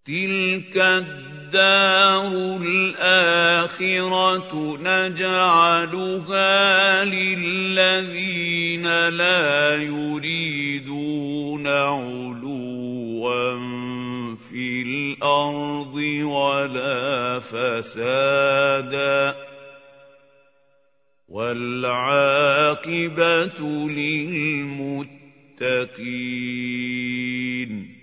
تِلْكَ الدَّارُ الْآخِرَةُ نَجْعَلُهَا لِلَّذِينَ لَا يُرِيدُونَ عُلُوًّا فِي الْأَرْضِ وَلَا فَسَادًا ۚ وَالْعَاقِبَةُ لِلْمُتَّقِينَ